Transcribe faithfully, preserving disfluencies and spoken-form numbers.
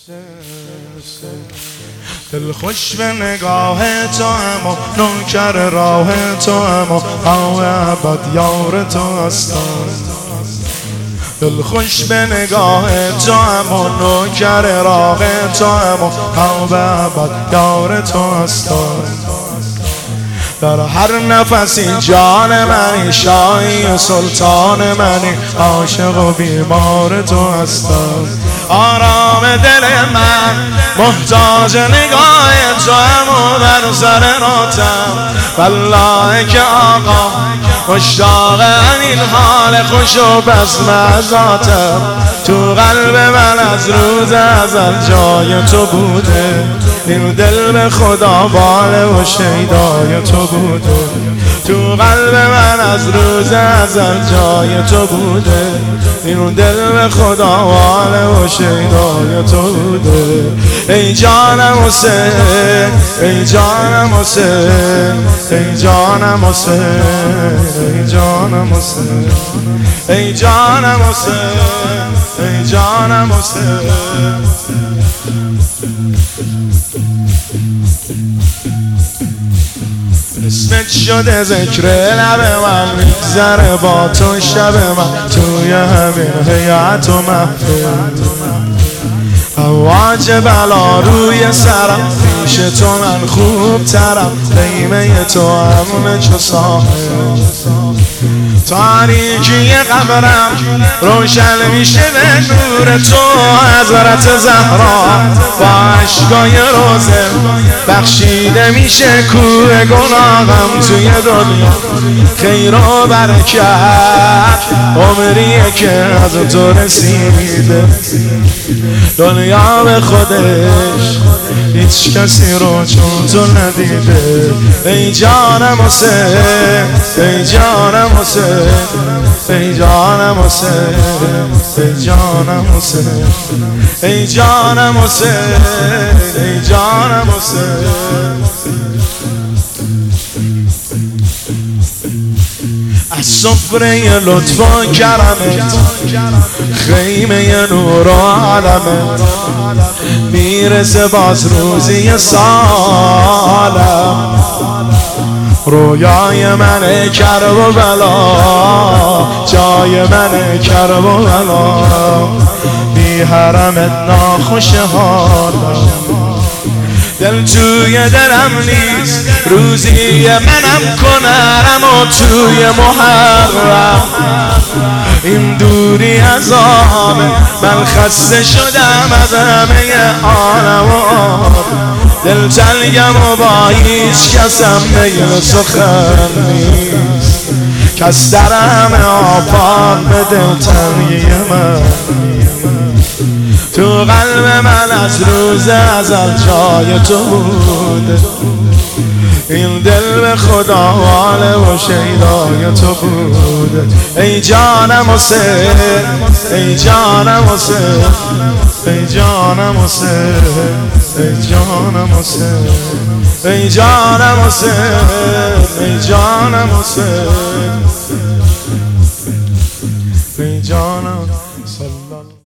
دل خوش به نگاه تو اما نوکر راه تو اما ابد یار تو هستم. دل خوش به نگاه تو اما نوکر راه تو اما ابد یار تو هستم. در هر نفسی جان من شاهی سلطان منی، عاشق و بیمار تو هستم. آرام دل من محتاج نگاه تو هم و در سر راتم. والله که آقا مشتاق همین حال خوش و بزم ازاتم. تو قلب من از روز ازل جای تو بوده، این دل به خدا باله و شیدای تو بوده. تو قلب من از روز ازل جای تو بوده، این دل به خدا باله و شیدای تو بوده. ای جانم حسین، ای جانم حسین، ای جانم حسین، ای جانم حسین، ای جانم حسین، ای جانم حسین. اسمت شده ذکر لب من، میگذره با تو شب من توی همین هیئت و محفل. امواج بلا روی سرم، پیش تو من خوب ترم، خیمه تو همونه چو ساحل. تاریکی قبرم روشن میشه به نور تو حضرت زهرا. با عشقای روزه بخشیده میشه کوه گناهم توی دنیا. خیر و برکت عمریه که از تو رسیده. دنیا به خودش هیچ کسی رو چون تو ندیده. ای جانم حسین، ای جانم حسین، ای جانم حسین، ای جانم حسین، ای جانم حسین، ای جانم حسین. از سفره لطف و کرمت، خیمه نور و علمت، میرسه باز روزی سالم. رویای من کرب و بلا، جای من کرب و بلا، بی حرمت ناخوش حالم. دل توی دلم نیست، روزی منم کنرم و توی محرم. این دوری از آب من خسته شدم از همه عالم و آب. دل تلگم و با هیچ کسم میل سخن نیست، کس در همه آفاق به دل تنگی من. تو قلب من از روز ازل جای تو بوده، این دل به خدا واله و شیدای تو بوده. ای جانم حسین، ای جانم حسین، ای جانم حسین، ای جانم حسین، ای جانم حسین، ای جانم حسین، ای جانم.